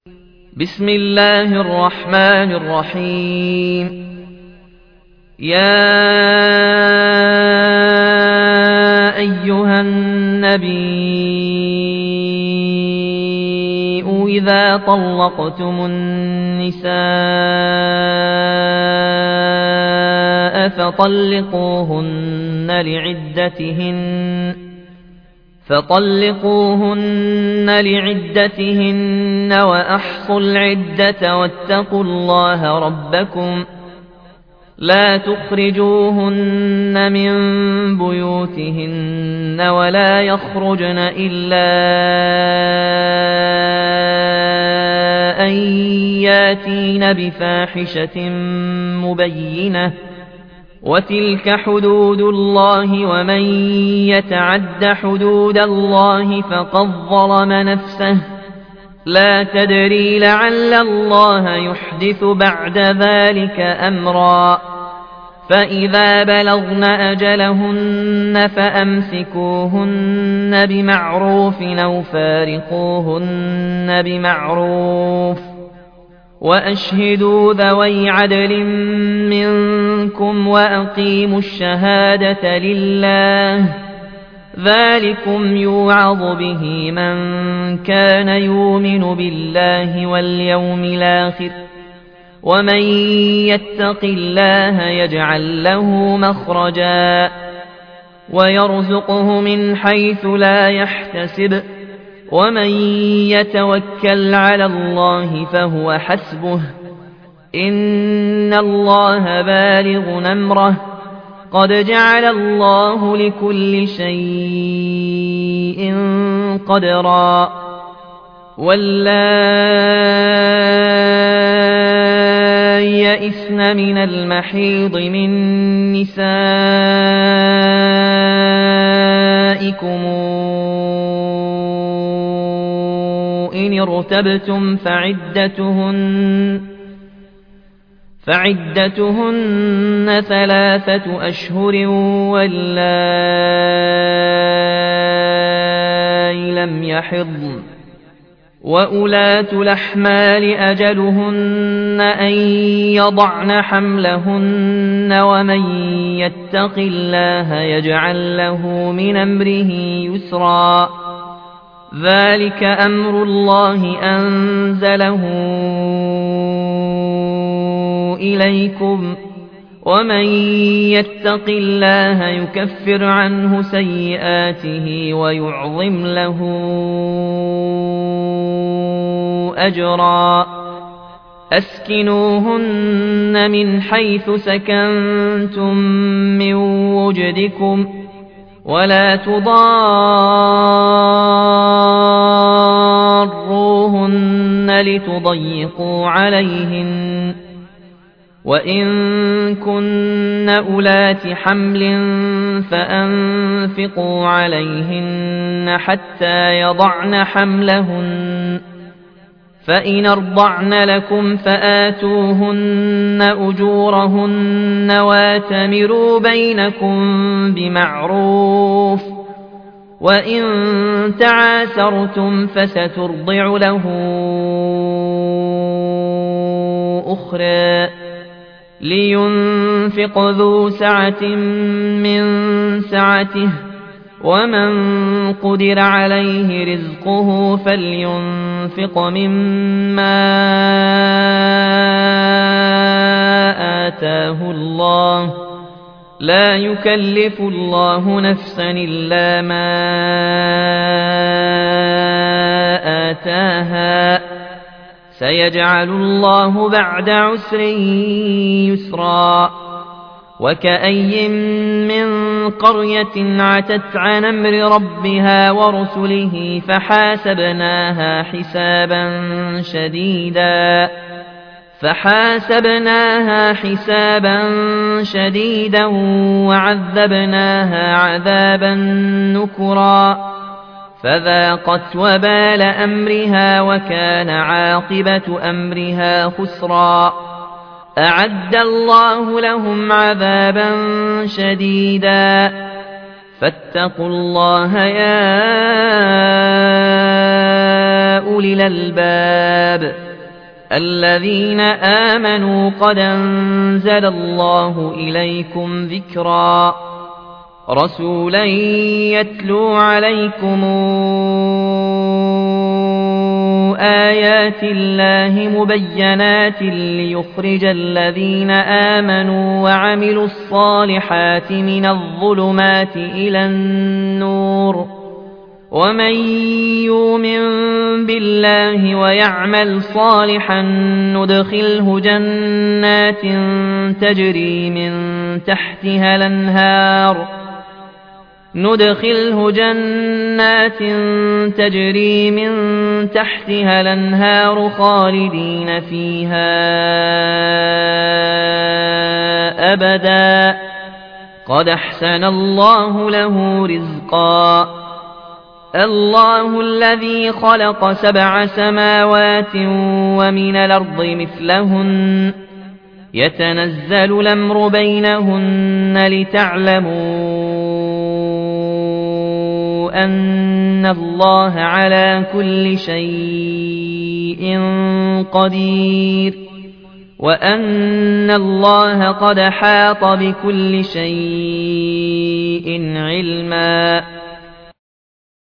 بسم الله الرحمن الرحيم. يا أيها النبي إذا طلقتم النساء فطلقوهن لعدتهن وأحصوا العدة واتقوا الله ربكم لا تخرجوهن من بيوتهن ولا يخرجن إلا أن ياتين بفاحشة مبينة وتلك حدود الله ومن يتعد حدود الله فقد ظلم نفسه لا تدري لعل الله يحدث بعد ذلك أمرا فإذا بلغن أجلهن فأمسكوهن بمعروف أو فارقوهن بمعروف وأشهدوا ذوي عدل منكم وأقيموا الشهادة لله ذلكم يوعظ به من كان يؤمن بالله واليوم الآخر ومن يتق الله يجعل له مخرجا ويرزقه من حيث لا يحتسب ومن يتوكل على الله فهو حسبه إن الله بالغ أمره قد جعل الله لكل شيء قدرا واللائي يئسن من المحيض من نسائكم إن ارتبتم فعدتهن 3 أشهر واللائي لم يحضن وأولاة الأحمال أجلهن أن يضعن حملهن ومن يتق الله يجعل له من أمره يسرا ذلك أمر الله أنزله إليكم ومن يتق الله يكفر عنه سيئاته ويعظم له أجرا أسكنوهن من حيث سكنتم من وجدكم ولا تضاروهن لتضيقوا عليهن وإن كن أولات حمل فأنفقوا عليهن حتى يضعن حملهن فإن أرضعن لكم فآتوهن أجورهن واتمروا بينكم بمعروف وإن تعاسرتم فسترضع له أخرى لينفق ذو سعة من سعته ومن قدر عليه رزقه فلينفق مما آتاه الله لا يكلف الله نفسا إلا ما آتاها سيجعل الله بعد عسر يسرا وكأي من قرية عتت عن أمر ربها ورسله فحاسبناها حسابا شديدا وعذبناها عذابا نكرا فذاقت وبال أمرها وكان عاقبة أمرها خسرا أعد الله لهم عذابا شديدا فاتقوا الله يا أولي الألباب الذين آمنوا قد أنزل الله إليكم ذكرا رسولا يتلو عليكم آيات الله مبينات ليخرج الذين آمنوا وعملوا الصالحات من الظلمات إلى النور ومن يؤمن بالله ويعمل صالحا ندخله جنات تجري من تحتها الأنهار خالدين فيها أبدا قد أحسن الله له رزقا الله الذي خلق 7 سماوات ومن الأرض مثلهن يتنزل الأمر بينهن لتعلموا أن الله على كل شيء قدير وأن الله قد حاط بكل شيء علما